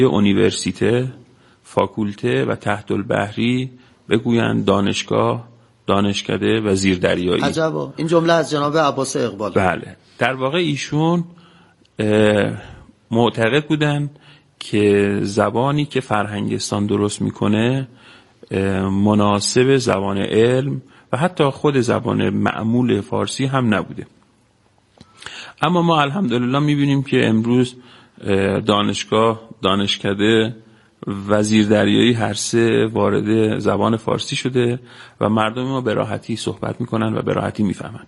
یونیورسیته، فاکولته و تحت البحری بگویند دانشگاه، دانشکده و زیردریایی. عجبا، این جمله از جناب عباس اقبال. بله، در واقع ایشون معتقد بودن که زبانی که فرهنگستان درست میکنه مناسب زبان علم و حتی خود زبان معمول فارسی هم نبوده. اما ما الحمدلله میبینیم که امروز دانشگاه، دانشکده و زیردریایی هر سه وارد زبان فارسی شده و مردم ما به راحتی صحبت میکنن و به راحتی میفهمن.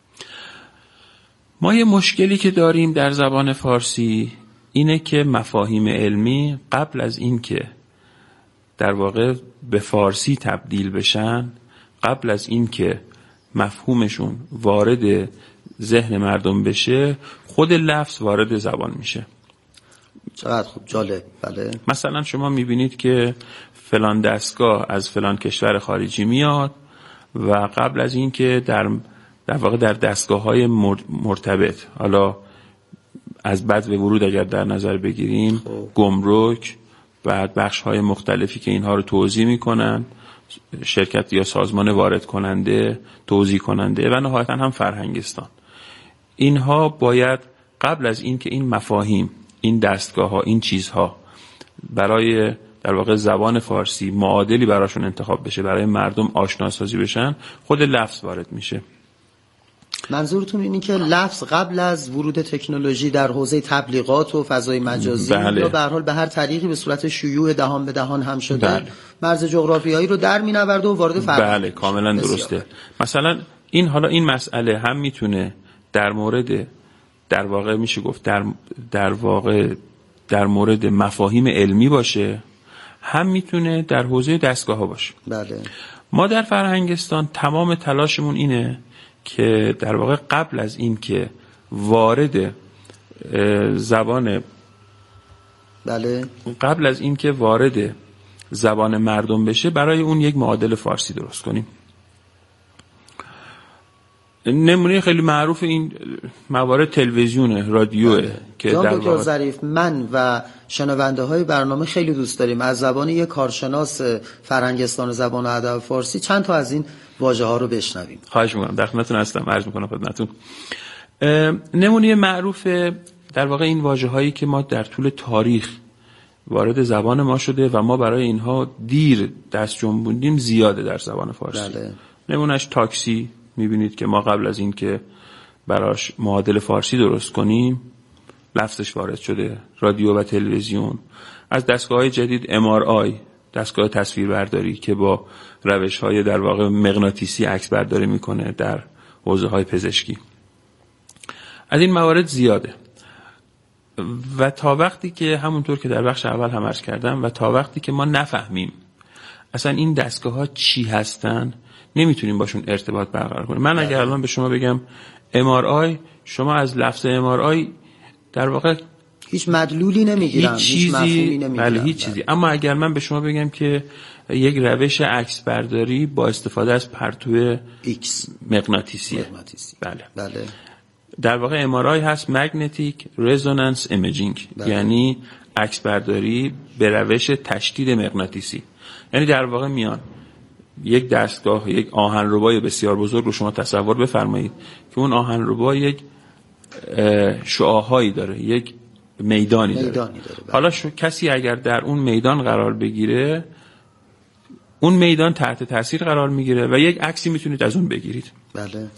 ما یه مشکلی که داریم در زبان فارسی اینه که مفاهیم علمی قبل از این که در واقع به فارسی تبدیل بشن، قبل از این که مفهومشون وارد ذهن مردم بشه، خود لفظ وارد زبان میشه. چقدر خوب، جالب. بله. مثلا شما میبینید که فلان دستگاه از فلان کشور خارجی میاد و قبل از این که در واقع در دستگاه‌های مرتبط، حالا از بدو ورود اگر در نظر بگیریم، گمرک، بعد بخش‌های مختلفی که اینها رو توزیع میکنن، شرکت یا سازمان وارد کننده، توزیع کننده و نهایتاً هم فرهنگستان، اینها باید قبل از این که این مفاهیم، این دستگاه‌ها، این چیزها برای در واقع زبان فارسی معادلی براشون انتخاب بشه، برای مردم آشناسازی بشن، خود لفظ وارد میشه. منظورتون اینه که لفظ قبل از ورود تکنولوژی در حوزه تبلیغات و فضای مجازی یا به هر حال به هر طریقی به صورت شیوع دهان به دهان هم شده، بله، مرز جغرافیایی رو در می‌نورد و وارد فرهنگ. بله، کاملا درسته. مثلا این مسئله هم میتونه در مورد، در واقع میشه گفت در مورد مفاهیم علمی باشه، هم میتونه در حوزه دستگاه‌ها باشه. بله. ما در فرهنگستان تمام تلاشمون اینه که در واقع قبل از این که وارد زبان، بله، قبل از این که وارد زبان مردم بشه، برای اون یک معادل فارسی درست کنیم. نمونه خیلی معروف این موارد تلویزیونه، رادیوه، بله. که در دکتر ظریف، من و شنونده های برنامه خیلی دوست داریم از زبان یک کارشناس فرهنگستان زبان و ادب فارسی چند تا از این واژه ها رو بشنویم. خواهش می‌کنم، در خدمتتون هستم، عرض می‌کنم خدمتتون. نمونه معروف در واقع این واژه هایی که ما در طول تاریخ وارد زبان ما شده و ما برای اینها دیر دست جنبوندیم زیاده در زبان فارسی. بله. نمونهش تاکسی، میبینید که ما قبل از این که براش معادل فارسی درست کنیم لفظش وارد شده. رادیو و تلویزیون، از دستگاه‌های جدید MRI، دستگاه تصویربرداری که با روش‌های در واقع مغناطیسی عکس برداری میکنه در حوزه‌های پزشکی، از این موارد زیاده. و تا وقتی که همونطور که در بخش اول هم عرض کردم، و تا وقتی که ما نفهمیم اصلا این دستگاه‌ها چی هستن، نمیتونیم باشون ارتباط برقرار کنیم. من اگر الان به شما بگم MRI، شما از لفظ MRI در واقع هیچ مدلولی نمیگیرم، هیچ مفهومی نمیگیرم. بله، هیچ چیزی. اما اگر من به شما بگم که یک روش عکس برداری با استفاده از پرتو X مغناطیسیه، بله. در واقع MRI هست Magnetic Resonance Imaging، یعنی عکس برداری به روش تشدید مغناطیسی. یعنی در واقع میان یک دستگاه، یک آهنربای بسیار بزرگ رو شما تصور بفرمایید که اون آهنربا یک شعاعهایی داره، یک میدانی داره. حالا کسی اگر در اون میدان قرار بگیره، اون میدان تحت تاثیر قرار میگیره و یک عکسی میتونید از اون بگیرید. بله.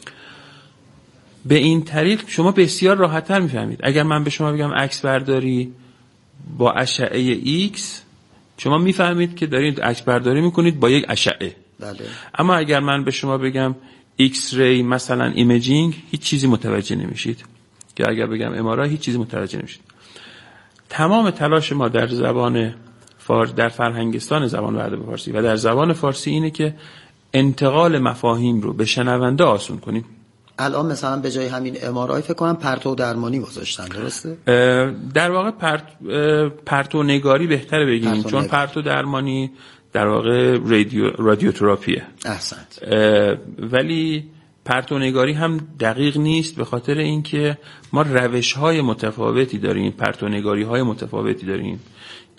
به این طریق شما بسیار راحت‌تر میفهمید. اگر من به شما بگم عکس برداری با اشعه X، شما میفهمید که دارید عکس برداری میکنید با یک اشعه. بله. اما اگر من به شما بگم ایکس ری مثلا ایمیجینگ، هیچ چیزی متوجه نمیشید. که اگر بگم MRI، هیچ چیزی متوجه نمیشید. تمام تلاش ما در زبان در فرهنگستان زبان و ادب فارسی و در زبان فارسی اینه که انتقال مفاهیم رو به شنونده آسون کنیم. الان مثلا به جای همین MRI فکر کنم پرتو درمانی گذاشتن، درسته؟ در واقع پرتو نگاری بهتره بگیم، چون پرتو درمانی در واقع رادیوتراپیه. احسنت. ولی پرتونگاری هم دقیق نیست، به خاطر اینکه ما روش‌های متفاوتی داریم، پرتونگاری‌های متفاوتی داریم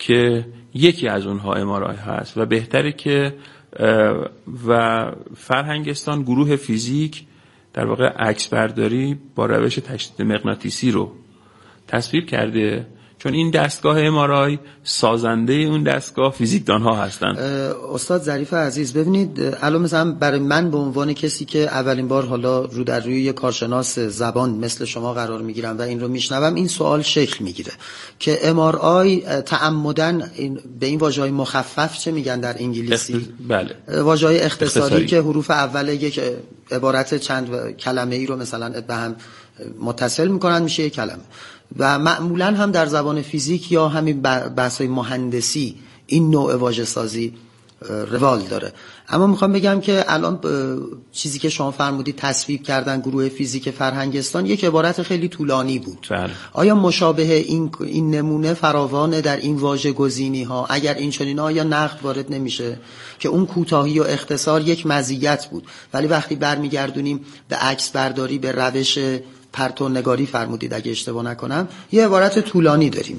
که یکی از اونها MRI هست و بهتره که و فرهنگستان گروه فیزیک در واقع عکس برداری با روش تشدید مغناطیسی رو تصویر کرده، چون این دستگاه MRI سازنده اون دستگاه فیزیکدان ها هستن. استاد ظریف عزیز، ببینید الان مثلا برای من به عنوان کسی که اولین بار حالا رو در روی یک کارشناس زبان مثل شما قرار میگیرم و این رو میشنوم، این سوال شکل میگیره که MRI تعمدن به این واژه‌های مخفف چه میگن در انگلیسی؟ بله. واژه‌های اختصاری که حروف اول یک عبارت چند کلمه‌ای رو مثلا به هم متصل میکنن میشه یک کلمه، و معمولا هم در زبان فیزیک یا همین بحث‌های مهندسی این نوع واژه سازی روال داره. اما میخوام بگم که الان چیزی که شما فرمودید تصویب کردن گروه فیزیک فرهنگستان یک عبارت خیلی طولانی بود. بله. آیا مشابه این نمونه فراوانه در این واژه گزینی ها؟ اگر این چنین آیا نقد وارد نمیشه که اون کوتاهی و اختصار یک مزیت بود، ولی وقتی برمیگردونیم به عکس برداری، به روش پرتو نگاری فرمودید اگه اشتباه نکنم، یه عبارت طولانی داریم.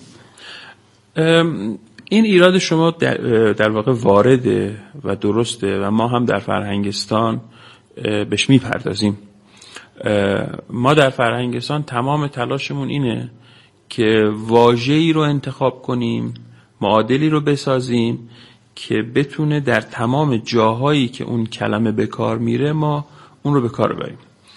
این ایراد شما در واقع وارده و درسته و ما هم در فرهنگستان بهش میپردازیم. ما در فرهنگستان تمام تلاشمون اینه که واژه‌ای رو انتخاب کنیم، معادلی رو بسازیم که بتونه در تمام جاهایی که اون کلمه به کار میره ما اون رو به کار ببریم.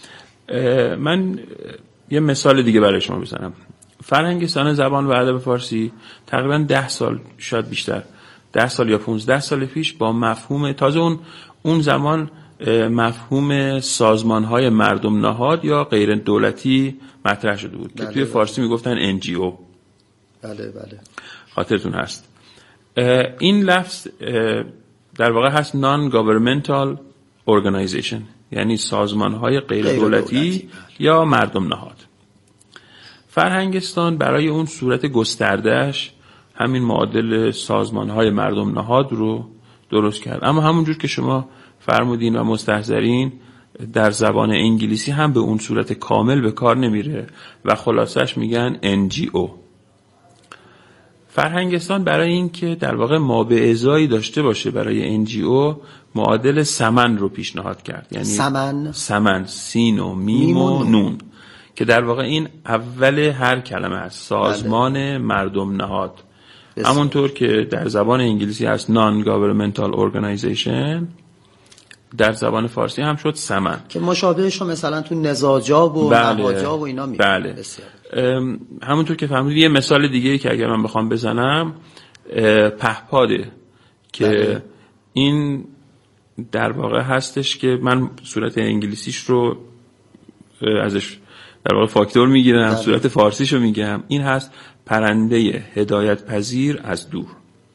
من یه مثال دیگه برای شما بزنم. فرهنگستان زبان و ادب فارسی تقریبا 10 سال شاید بیشتر 10 سال یا 15 سال پیش با مفهوم تازه اون زمان مفهوم سازمان‌های مردم نهاد یا غیر دولتی مطرح شده بود که توی فارسی میگفتن NGO. بله بله. خاطرتون هست. این لفظ در واقع هست Non-Governmental Organization، یعنی سازمان‌های غیر دولتی یا مردم نهاد. فرهنگستان برای اون صورت گستردهش همین معادل سازمان‌های مردم نهاد رو درست کرد، اما همونجور که شما فرمودین و مستحضرین در زبان انگلیسی هم به اون صورت کامل به کار نمیره و خلاصش میگن NGO. فرهنگستان برای این که در واقع مابعضایی داشته باشه برای NGO معادل سمن رو پیشنهاد کرد، یعنی سمن سین و میم و نون که در واقع این اول هر کلمه هست، سازمان مردم نهاد. همونطور که در زبان انگلیسی هست Non-Governmental Organization، در زبان فارسی هم شد سمن که مشابهش مثلا تو نزاجا و نواجا و اینا میگن. بله. همونطور که فهمیدید یه مثال دیگه که اگر من بخوام بزنم پهپاده که این در واقع هستش که من صورت انگلیسیش رو ازش در واقع فاکتور میگیرم، صورت فارسیش رو میگم. این هست پرنده هدایت پذیر از دور.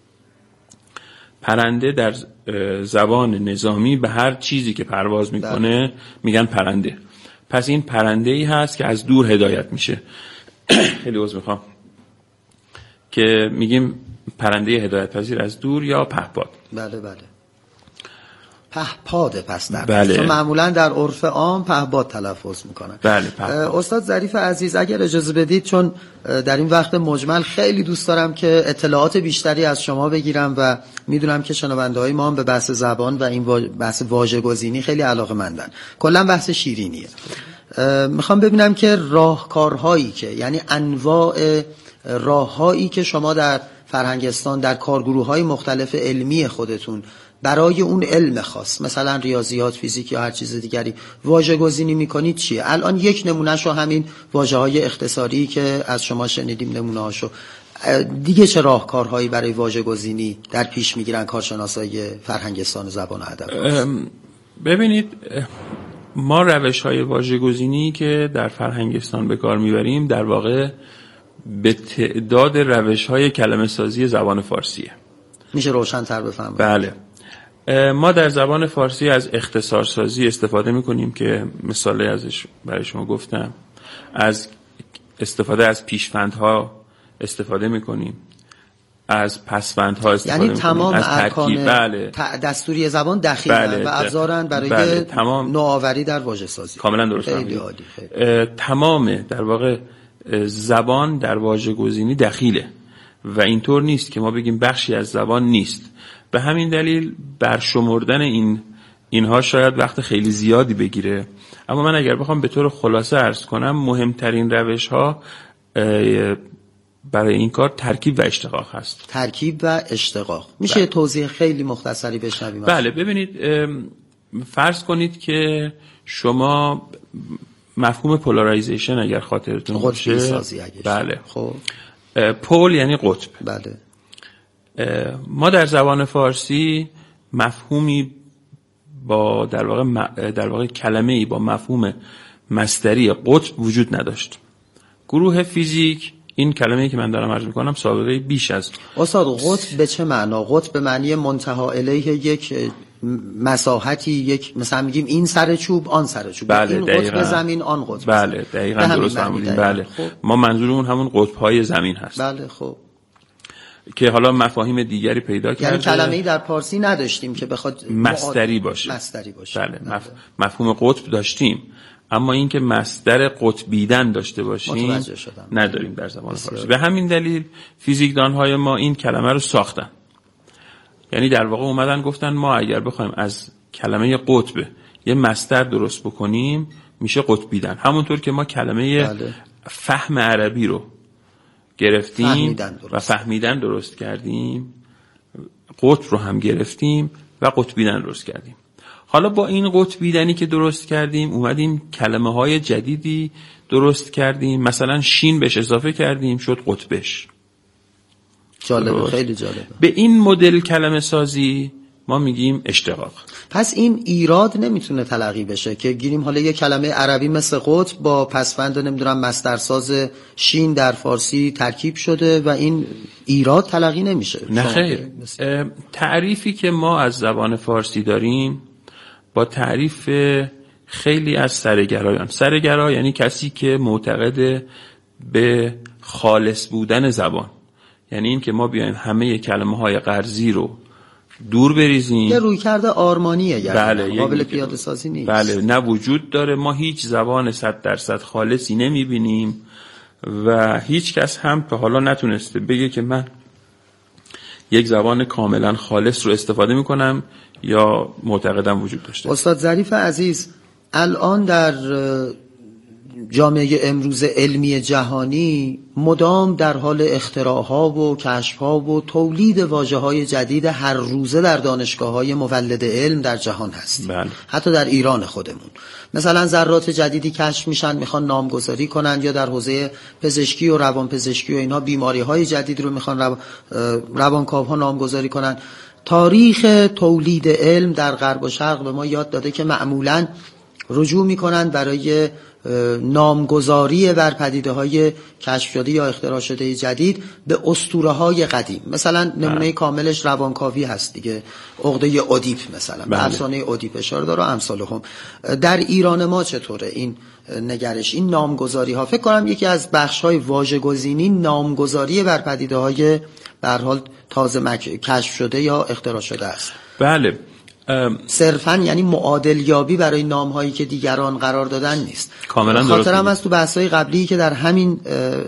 پرنده در زبان نظامی به هر چیزی که پرواز میکنه میگن پرنده. پس این پرنده ای هست که از دور هدایت میشه. خیلی عذر میخوام که میگیم پرنده هدایت پذیر از دور یا پهپاد. بله بله. پهپاده پس در چون معمولا در عرف عام پهپاد تلفظ میکنن. بله پهپاد. استاد ظریف عزیز اگر اجازه بدید، چون در این وقت مجمل خیلی دوست دارم که اطلاعات بیشتری از شما بگیرم و میدونم که شنونده‌های ما هم به بحث زبان و این بحث واژه‌گزینی خیلی علاقه‌مندن. کلا بحث شیرینیه. میخوام ببینم که راهکارهایی که یعنی انواع راههایی که شما در فرهنگستان در کارگروه‌های مختلف علمی خودتون برای اون علم خاص، مثلا ریاضیات، فیزیک یا هر چیز دیگری واژه‌گزینی میکنید چیه؟ الان یک نمونهشو همین واژه‌های اختصاری که از شما شنیدیم نمونه‌هاشو، دیگه چه راهکارهایی برای واژه‌گزینی در پیش میگیرن کارشناسای فرهنگستان زبان و ادب؟ ببینید ما روش‌های واژه‌گزینی که در فرهنگستان به کار میبریم در واقع به تعداد روش‌های کلمه سازی زبان فارسیه. میشه روشن‌تر بفهمید؟ بله. ما در زبان فارسی از اختصارسازی استفاده میکنیم که مثالی ازش برای شما گفتم، از استفاده از پیشوندها استفاده میکنیم، از پسوندها استفاده یعنی تمام از ترکیب. بله. دستوری زبان دخیلن و ابزارن برای تمام نوآوری در واژه سازی. کاملا درست. خیلی عالی. تمام در واقع زبان در واژه‌گزینی دخیله و اینطور نیست که ما بگیم بخشی از زبان نیست. به همین دلیل برشمردن اینها شاید وقت خیلی زیادی بگیره، اما من اگر بخوام به طور خلاصه عرض کنم مهمترین روش‌ها برای این کار ترکیب و اشتقاق هست. ترکیب و اشتقاق میشه توضیح خیلی مختصری بشنویم؟ بله، ببینید فرض کنید که شما مفهوم پولارایزیشن اگر خاطرتون باشه، بله، خب پول یعنی قطب. بله. ما در زبان فارسی مفهومی با در واقع کلمه‌ای با مفهوم مصدری قطب وجود نداشت. گروه فیزیک این کلمه‌ای که من دارم عرض می‌کنم سابقه بیش از استاد قطب به چه معنا؟ قطب به معنی منتها الیه یک مساحتی، یک مثلا میگیم این سر چوب آن سر چوب، بله، این قطب زمین آن قطب. بله دقیقاً درست فهمیدین. بله خب. ما منظورمون همون قطب‌های زمین هست. بله خب. که حالا مفاهیم دیگری پیدا کرده. یعنی کلمه‌ای در فارسی نداشتیم که بخواد مصدری باشه. بله. مفهوم قطب داشتیم، اما این که مصدر قطبیدن داشته باشیم نداریم در زبان فارسی. به همین دلیل فیزیکدان‌های ما این کلمه رو ساختن. یعنی در واقع اومدن گفتن ما اگر بخوایم از کلمه قطب یه مصدر درست بکنیم میشه قطبیدن. همونطور که ما کلمه فهم عربی رو گرفتیم و فهمیدن درست کردیم، قطب رو هم گرفتیم و قطبیدن درست کردیم. حالا با این قطبیدنی که درست کردیم اومدیم کلمه های جدیدی درست کردیم، مثلا شین بهش اضافه کردیم شد قطبش. جالبه، خیلی جالبه. به این مدل کلمه سازی ما میگیم اشتقاق. پس این ایراد نمیتونه تلقی بشه که گیریم حالا یه کلمه عربی مثل قطب با پسوند نمیدونم مصدرساز شین در فارسی ترکیب شده و این ایراد تلقی نمیشه. نه خیر. تعریفی که ما از زبان فارسی داریم با تعریف خیلی از سرگرایان، سرگرا یعنی کسی که معتقد به خالص بودن زبان، یعنی این که ما بیایم همه کلمه‌های قرضی رو دور بریزیم. یه رویکرد آرمانیه، یعنی بله، قابل پیاده سازی نیست. بله، نه وجود داره. ما هیچ زبان 100% خالصی نمیبینیم و هیچ کس هم تا حالا نتونسته بگه که من یک زبان کاملا خالص رو استفاده میکنم یا معتقدم وجود داشته. استاد ظریف عزیز، الان در جامعه امروز علمی جهانی مدام در حال اختراع‌ها و کشف‌ها و تولید واژه‌های جدید هر روزه در دانشگاه‌های مولد علم در جهان هست. بله. حتی در ایران خودمون مثلا ذرات جدیدی کشف میشن، میخوان نامگذاری کنن، یا در حوزه پزشکی و روانپزشکی و اینها بیماری‌های جدید رو میخوان روانکاوها نامگذاری کنن. تاریخ تولید علم در غرب و شرق به ما یاد داده که معمولاً رجوع میکنن برای نامگذاری بر پدیده‌های کشف شده یا اختراع شده جدید به اسطوره‌های قدیم. مثلا نمونه کاملش روانکاوی هست دیگه، عقده اودیپ مثلا، به افسانه اودیپ اشاره داره و امثالهم. در ایران ما چطوره این نگرش، این نامگذاری ها؟ فکر کنم یکی از بخش‌های واژه‌گزینی نامگذاری بر پدیده‌های به هر حال تازه کشف شده یا اختراع شده است. بله، صرفاً یعنی معادل یابی برای نام‌هایی که دیگران قرار دادن نیست. کاملا درست. خاطرم از تو بحث‌های قبلی که در همین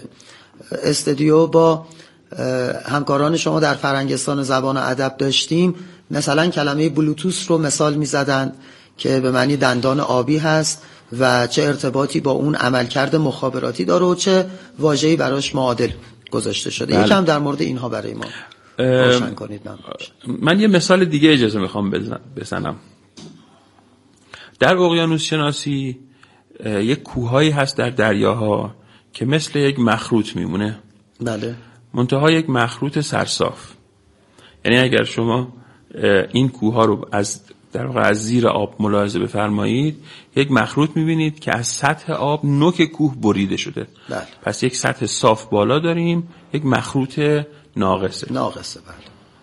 استودیو با همکاران شما در فرنگستان زبان و ادب داشتیم، مثلا کلمه بلوتوث رو مثال می‌زدن که به معنی دندان آبی هست و چه ارتباطی با اون عملکرد مخابراتی داره و چه واژه‌ای براش معادل گذاشته شده. بله. یکم در مورد اینها برای ما روشن کنید. من یه مثال دیگه اجازه میخوام بزنم. در اقیانوس شناسی یک کوههایی هست در دریاها که مثل یک مخروط میمونه. بله. منتها یک مخروط سرصاف. یعنی اگر شما این کوهها رو در واقع از زیر آب ملاحظه بفرمایید، یک مخروط میبینید که از سطح آب نوک کوه بریده شده. بله. پس یک سطح صاف بالا داریم، یک مخروط ناقصه. بله.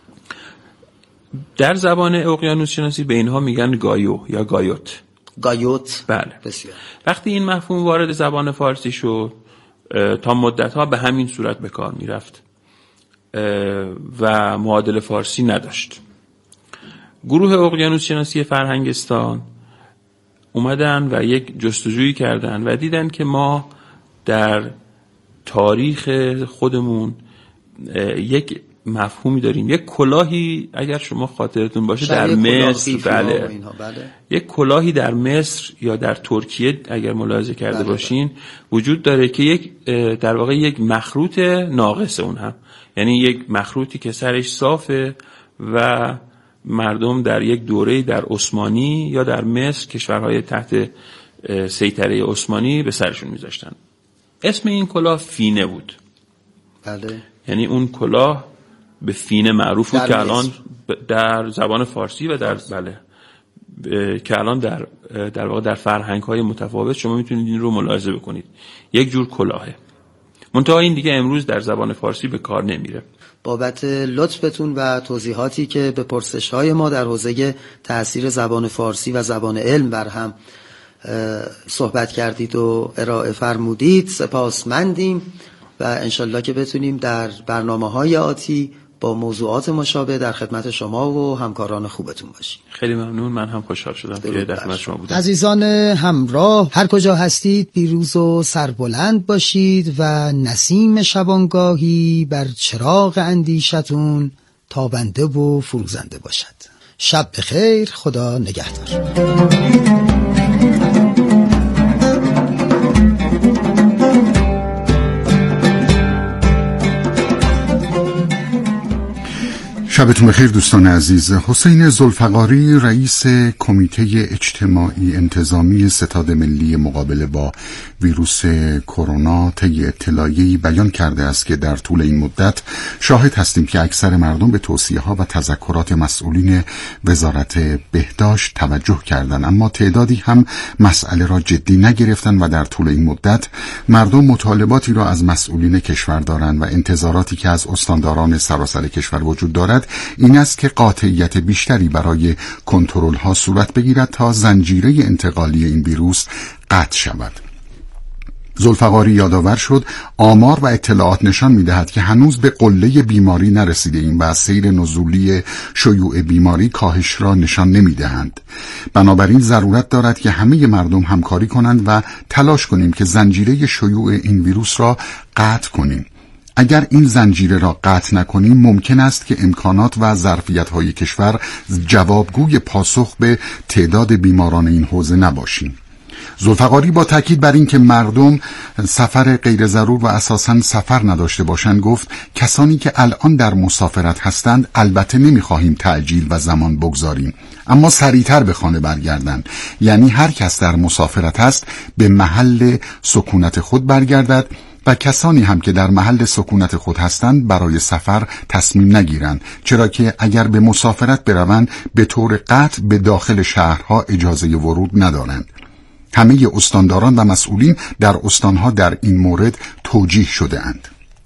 در زبان اقیانوس شناسی به اینها میگن گایو یا گایوت. بله. بسیار. وقتی این مفهوم وارد زبان فارسی شد، تا مدت‌ها به همین صورت به کار میرفت و معادل فارسی نداشت. گروه اقیانوس شناسی فرهنگستان اومدن و یک جستجویی کردن و دیدن که ما در تاریخ خودمون یک مفهومی داریم. یک کلاهی اگر شما خاطرتون باشه در مصر، بله، یک کلاهی در مصر یا در ترکیه اگر ملاحظه کرده باشین وجود داره که یک در واقع یک مخروط ناقص اون هم، یعنی یک مخروطی که سرش صافه و مردم در یک دوره در عثمانی یا در مصر، کشورهای تحت سیطره عثمانی، به سرشون میذاشتن. اسم این کلاه فینه بود. بله. یعنی اون کلاه به فینه معروف بود که الان در زبان فارسی و در که الان در واقع در فرهنگ‌های متفاوت شما میتونید این رو ملاحظه بکنید. یک جور کلاهه. منتها این دیگه امروز در زبان فارسی به کار نمیره. بابت لطفتون و توضیحاتی که به پرسش‌های ما در حوزه تأثیر زبان فارسی و زبان علم بر هم صحبت کردید و ارائه فرمودید سپاسمندیم و انشالله که بتونیم در برنامه‌های آتی با موضوعات مشابه در خدمت شما و همکاران خوبتون باشیم. خیلی ممنون، من هم خوشحال شدم که در خدمت شما بودم. عزیزان همراه، هر کجا هستید پیروز و سربلند باشید و نسیم شبانگاهی بر چراغ اندیشتون تابنده و فروزنده باشد. شب بخیر، خدا نگهدار. شبتون بخیر دوستان عزیز. حسین ذوالفقاری رئیس کمیته اجتماعی انتظامی ستاد ملی مقابله با ویروس کرونا طی اطلاعیه‌ای بیان کرده است که در طول این مدت شاهد هستیم که اکثر مردم به توصیه‌ها و تذکرات مسئولین وزارت بهداشت توجه کردند، اما تعدادی هم مسئله را جدی نگرفتند و در طول این مدت مردم مطالباتی را از مسئولین کشور دارند و انتظاراتی که از استانداران سراسر کشور وجود دارد این است که قاطعیت بیشتری برای کنترل ها صورت بگیرد تا زنجیره انتقالی این ویروس قطع شود. ذوالفقاری یادآور شد آمار و اطلاعات نشان می‌دهد که هنوز به قله بیماری نرسیده ایم و سیر نزولی شیوع بیماری کاهش را نشان نمی‌دهند. بنابراین ضرورت دارد که همه مردم همکاری کنند و تلاش کنیم که زنجیره شیوع این ویروس را قطع کنیم. اگر این زنجیره را قطع نکنیم ممکن است که امکانات و ظرفیت‌های کشور جوابگوی پاسخ به تعداد بیماران این حوزه نباشیم. ذوالفقاری با تاکید بر این که مردم سفر غیر ضرور و اساساً سفر نداشته باشند گفت کسانی که الان در مسافرت هستند البته نمی‌خواهیم تعجیل و زمان بگذاریم، اما سریعتر به خانه برگردند. یعنی هر کس در مسافرت است به محل سکونت خود برگردد و کسانی هم که در محل سکونت خود هستند برای سفر تصمیم نگیرند، چرا که اگر به مسافرت بروند به طور قطع به داخل شهرها اجازه ورود ندارند. همه استانداران و مسئولین در استانها در این مورد توجیه شده اند.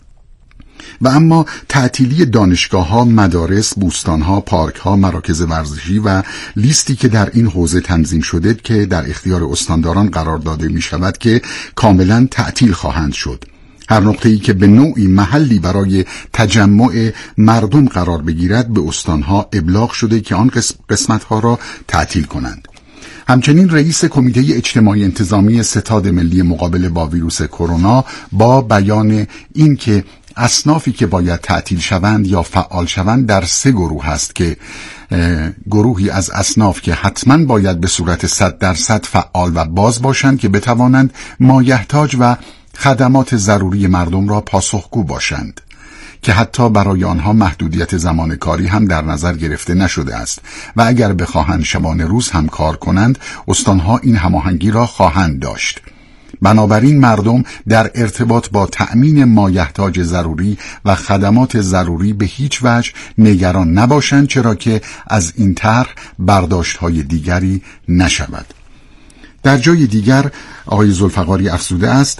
و اما تعطیلی دانشگاه‌ها، مدارس، بوستان‌ها، پارک‌ها، مراکز ورزشی و لیستی که در این حوزه تنظیم شده که در اختیار استانداران قرار داده می‌شود که کاملاً تعطیل خواهند شد. هر نقطه‌ای که به نوعی محلی برای تجمع مردم قرار بگیرد به استان‌ها ابلاغ شده که آن قسمت‌ها را تعطیل کنند. همچنین رئیس کمیته اجتماعی انتظامی ستاد ملی مقابله با ویروس کرونا با بیان این که اصنافی که باید تعطیل شوند یا فعال شوند در 3 گروه است که گروهی از اصناف که حتما باید به صورت 100% فعال و باز باشند که بتوانند مایحتاج و خدمات ضروری مردم را پاسخگو باشند که حتی برای آنها محدودیت زمان کاری هم در نظر گرفته نشده است و اگر بخواهند شبانه روز هم کار کنند استانها این هماهنگی را خواهند داشت. بنابراین مردم در ارتباط با تأمین مایحتاج ضروری و خدمات ضروری به هیچ وجه نگران نباشند، چرا که از این طرح برداشت‌های دیگری نشود. در جای دیگر آقای ذوالفقاری افزوده است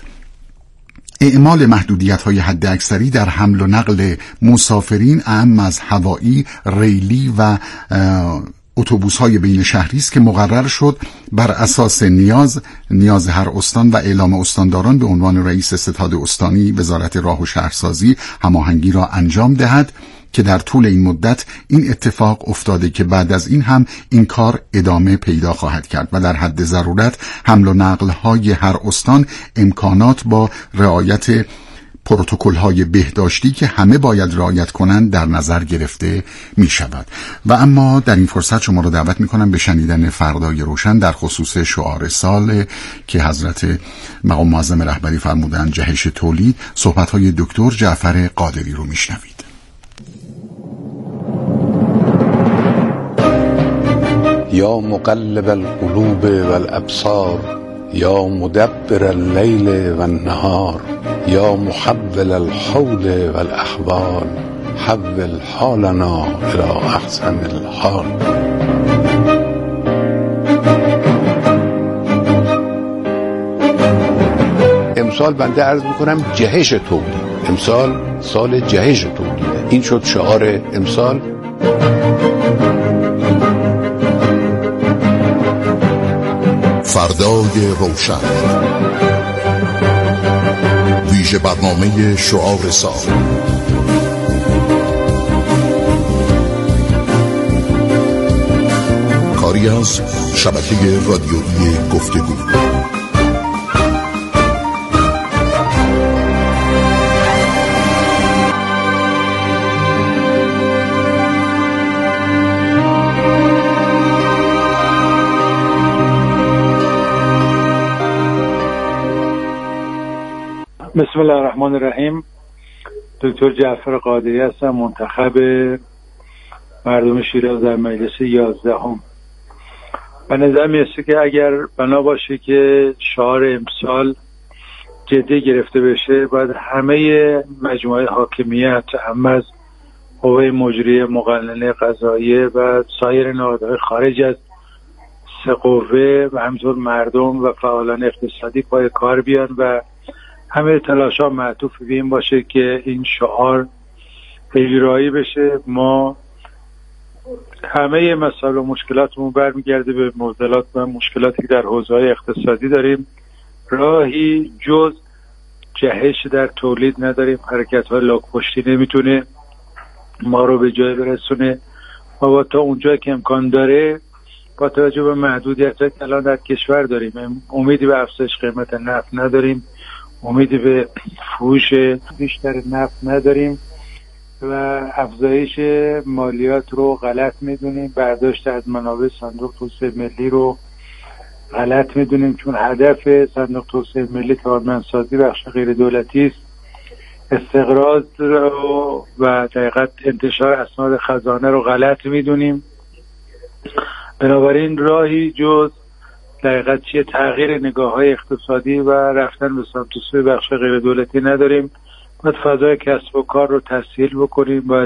اعمال محدودیت‌های حداکثری در حمل و نقل مسافرین اعم از هوایی، ریلی و اتوبوس‌های بین شهری است که مقرر شد بر اساس نیاز هر استان و اعلام استانداران به عنوان رئیس ستاد استانی وزارت راه و شهرسازی هماهنگی را انجام دهد که در طول این مدت این اتفاق افتاده که بعد از این هم این کار ادامه پیدا خواهد کرد و در حد ضرورت حمل و نقل های هر استان امکانات با رعایت پروتکل‌های بهداشتی که همه باید رعایت کنند در نظر گرفته می شود. و اما در این فرصت شما را دعوت می کنم به شنیدن فردای روشن در خصوص شعار سال که حضرت مقام معظم رهبری فرمودند جهش تولید. صحبت‌های دکتر جعفر قادری رو می شنوید. یا مقلب القلوب والابصار یا مدبر اللیل والنهار یا محول الحول والاحوال حول حالنا الى احسن الحال. امسال بنده عرض میکنم جهش تولید، امسال سال جهش تولید، این شد شعار امسال. فردای روشن، ویژه برنامه شعار سال. کاری از شبکه رادیویی گفتگو. بسم الله الرحمن الرحیم. دکتر جعفر قادری هستم، منتخب مردم شیراز در مجلس 11. به نظر میرسه که اگر بنا باشه که شعار امسال جدی گرفته بشه، باید همه مجموعه حاکمیت، هم از قوه مجریه، مقننه قضاییه و سایر نهادهای خارج از سه قوه و همینطور مردم و فعالان اقتصادی پای کار بیان و همه تلاش ها معطوف به این باشه که این شعار اجرایی بشه. ما همه مسائل و مشکلاتمون برمیگرده به معضلات و مشکلاتی که در حوزه‌های اقتصادی داریم. راهی جز جهش در تولید نداریم. حرکت‌های لاک‌پشتی نمیتونه ما رو به جای برسونه. ما با تا اونجا که امکان داره با توجه به محدودیت‌هایی که الان در کشور داریم، امیدی به افزایش قیمت نفت نداریم، امیدی به فروش بیشتر نفت نداریم و افزایش مالیات رو غلط میدونیم. برداشت از منابع صندوق توسعه ملی رو غلط میدونیم، چون هدف صندوق توسعه ملی توانمندسازی بخش غیر دولتی است. استقراض رو و دقیقاً انتشار اسناد خزانه رو غلط میدونیم. بنابراین راهی جز دقیقاً چیه تغییر نگاه‌های اقتصادی و رفتن به سمت سوی بخش غیر دولتی نداریم. باید فضای کسب و کار رو تسهیل بکنیم، باید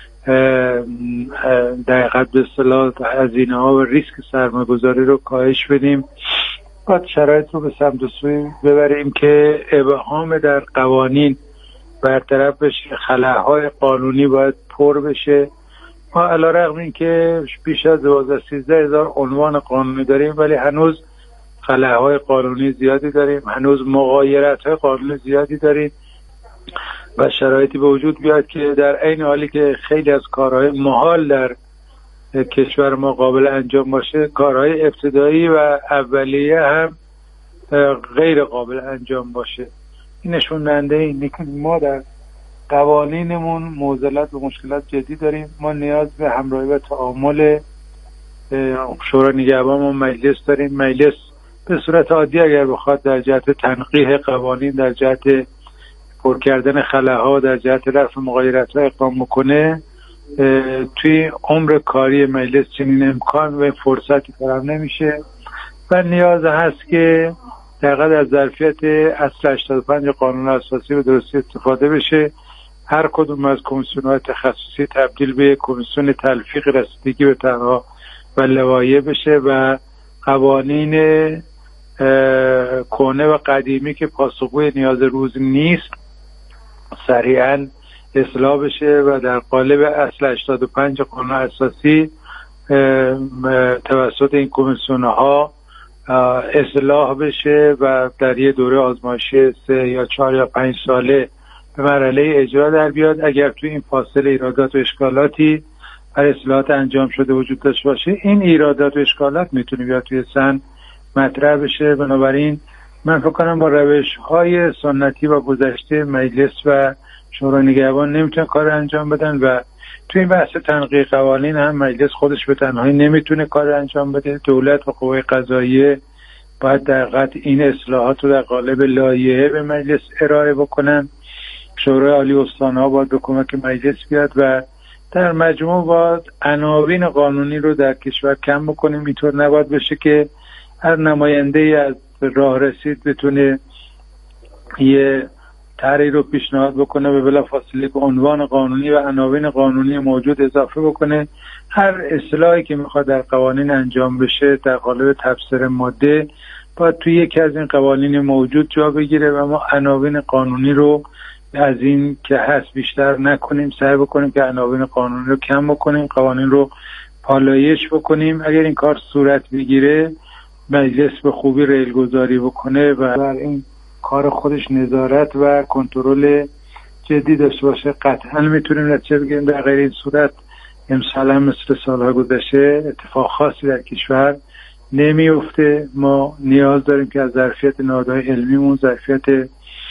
دقیقاً به اصطلاح هزینه‌ها و ریسک سرمایه‌گذاری رو کاهش بدیم. باید شرایط رو به سمت سوی ببریم که ابهام در قوانین برطرف بشه، خلاهای قانونی باید پر بشه. ما علیرغم این که بیش از 12-13,000 عنوان قانونی داریم، ولی هنوز خلاهای قانونی زیادی داریم، هنوز مغایرت‌های قانونی زیادی داریم و شرایطی به وجود بیاد که در عین حالی که خیلی از کارهای محال در کشور ما قابل انجام باشه، کارهای ابتدایی و اولیه هم غیر قابل انجام باشه. این نشون دهنده اینه که ما در قوانینمون معضلات و مشکلات جدی داریم. ما نیاز به همراهی و تعامل شورای نگهبان و مجلس داریم. مجلس به صورت عادی اگر بخواد در جهت تنقیح قوانین، در جهت پر کردن خلاها، در جهت رفع مغایرت‌ها اقدام بکنه، توی عمر کاری مجلس چنین امکان و فرصتی فراهم نمیشه و نیاز هست که دقیقاً از ظرفیت اصل 85 قانون اساسی به درستی استفاده بشه. هر کدوم از کمیسیون‌های تخصصی تبدیل به کمیسیون تلفیق رسیدگی به تنها و لوایح بشه و قوانین کهنه و قدیمی که پاسخگوی نیاز روز نیست سریعاً اصلاح بشه و در قالب اصل 85 قانون اساسی توسط این کمیسیون‌ها اصلاح بشه و در یه دوره آزمایشی 3 یا 4 یا 5 ساله به مرحله اجرا در بیاد. اگر توی این فاصله ایرادات و اشکالاتی برای اصلاحات انجام شده وجود داشته باشه، این ایرادات و اشکالات میتونه بیاد توی سن مطرح بشه. بنابراین من فکر کنم با روش‌های سنتی و گذشته مجلس و شورای نگهبان نمیتونه کار انجام بدن و توی این بحث تنقیح قوانین هم مجلس خودش به تنهایی نمیتونه کار انجام بده. دولت و قوه قضاییه باید در قطع این اصلاحات رو در قالب لایحه به مجلس ارائه بکنن. شورای عالی استان‌ها باید به کمک مجلس بیاد و در مجموع باید عناوین قانونی رو در کشور کم بکنیم. اینطور نباید بشه که هر نماینده از راه رسید بتونه یه طرحی رو پیشنهاد بکنه و بلافاصله به عنوان قانونی و عناوین قانونی موجود اضافه بکنه. هر اصلاحی که میخواد در قوانین انجام بشه در قالب تفسیر ماده باید توی یکی از این قوانین موجود جا بگیره و ما عناوین قانونی رو از این که هست بیشتر نکنیم، سعی بکنیم که عناوین قانونی رو کم بکنیم، قوانین رو پالایش بکنیم. اگر این کار صورت بگیره مجلس به خوبی ریل گذاری بکنه و بر این کار خودش نظارت و کنترل جدی داشته باشه قطعا میتونیم نتیجه بگیریم. در غیر این صورت امسال هم مثل سالها گذشته اتفاق خاصی در کشور نمیفته. ما نیاز داریم که از ظرفیت نهادهای علمیمون، ظرفیت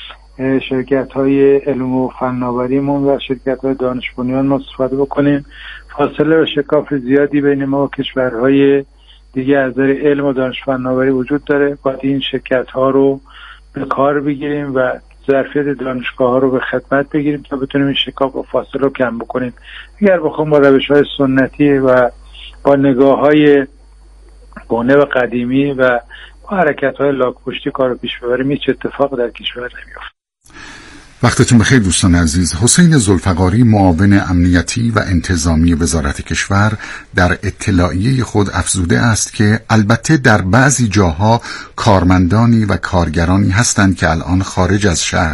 شرکت‌های علم و فناوریمون و شرکت‌های دانش بنیان ما استفاده بکنیم. فاصله و شکاف زیادی بین ما و کشورهای دیگه از نظر علم و دانش فناوری وجود داره. باید این شرکت‌ها رو به کار بگیریم و ظرفیت دانشگاه‌ها رو به خدمت بگیریم تا بتونیم این شکاف و فاصله رو کم بکنیم. اگر بخوام با روش‌های سنتی و با نگاه‌های بونه و قدیمی و با حرکت‌های لاک‌پشتی کار رو پیش ببریم هیچ اتفاق در کشور نمی‌افته. وقتتون بخیر دوستان عزیز. حسین ذوالفقاری معاون امنیتی و انتظامی وزارت کشور در اطلاعیه خود افزوده است که البته در بعضی جاها کارمندانی و کارگرانی هستند که الان خارج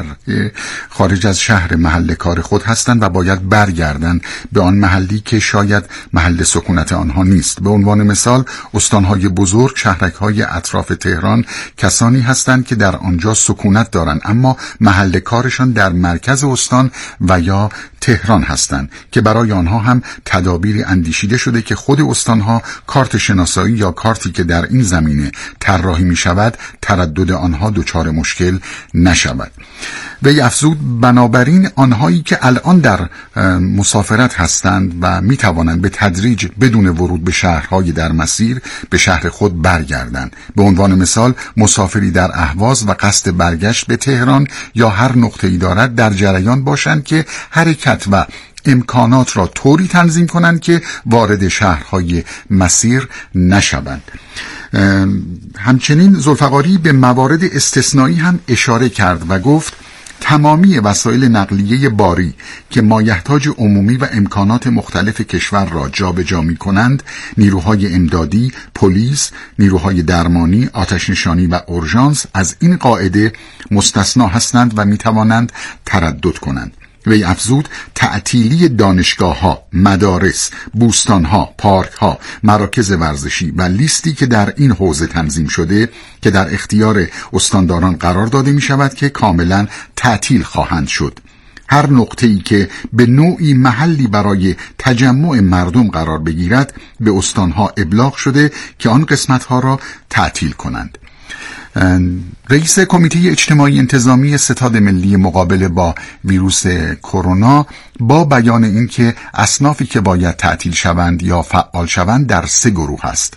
از شهر محل کار خود هستند و باید برگردند به آن محلی که شاید محل سکونت آنها نیست. به عنوان مثال استانهای بزرگ، شهرک‌های اطراف تهران کسانی هستند که در آنجا سکونت دارند اما محل کارشان در مرکز استان و یا تهران هستند که برای آنها هم تدابیر اندیشیده شده که خود استانها کارت شناسایی یا کارتی که در این زمینه طراحی می شود تردد آنها دچار مشکل نشود. وی افزود بنابراین آنهایی که الان در مسافرت هستند و می توانند به تدریج بدون ورود به شهرهای در مسیر به شهر خود برگردند. به عنوان مثال مسافری در اهواز و قصد برگشت به تهران یا هر نقطه‌ای دارد در جریان باشند که حرکت و امکانات را طوری تنظیم کنند که وارد شهرهای مسیر نشوند. همچنین ذوالفقاری به موارد استثنایی هم اشاره کرد و گفت تمامی وسایل نقلیه باری که مایحتاج عمومی و امکانات مختلف کشور را جابجا می‌کنند، نیروهای امدادی، پلیس، نیروهای درمانی، آتش‌نشانی و اورژانس از این قاعده مستثنا هستند و می‌توانند تردد کنند. وی افزود تعطیلی دانشگاه‌ها، مدارس، بوستان‌ها، پارک‌ها، مراکز ورزشی و لیستی که در این حوزه تنظیم شده که در اختیار استانداران قرار داده می‌شود که کاملاً تعطیل خواهند شد. هر نقطه‌ای که به نوعی محلی برای تجمع مردم قرار بگیرد به استان‌ها ابلاغ شده که آن قسمت‌ها را تعطیل کنند. رئیس کمیته اجتماعی انتظامی ستاد ملی مقابله با ویروس کرونا با بیان اینکه اصنافی که باید تعطیل شوند یا فعال شوند در 3 گروه است.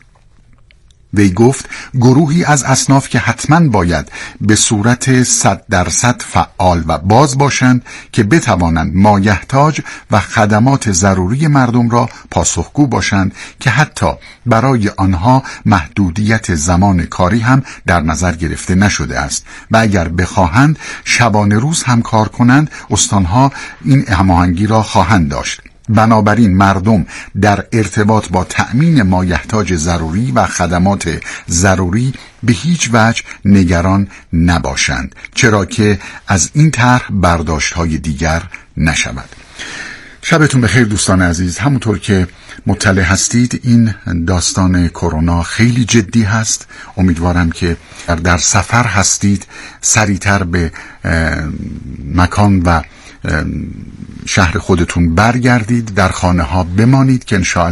وی گفت گروهی از اصناف که حتما باید به صورت 100% فعال و باز باشند که بتوانند مایحتاج و خدمات ضروری مردم را پاسخگو باشند که حتی برای آنها محدودیت زمان کاری هم در نظر گرفته نشده است و اگر بخواهند شبانه روز هم کار کنند استانها این هماهنگی را خواهند داشت. بنابراین مردم در ارتباط با تأمین مایحتاج ضروری و خدمات ضروری به هیچ وجه نگران نباشند، چرا که از این طرح برداشت‌های دیگر نشود. شبتون بخیر دوستان عزیز. همونطور که مطلع هستید این داستان کرونا خیلی جدی هست. امیدوارم که در سفر هستید سریعتر به مکان و شهر خودتون برگردید، در خانه ها بمانید که انشاءالله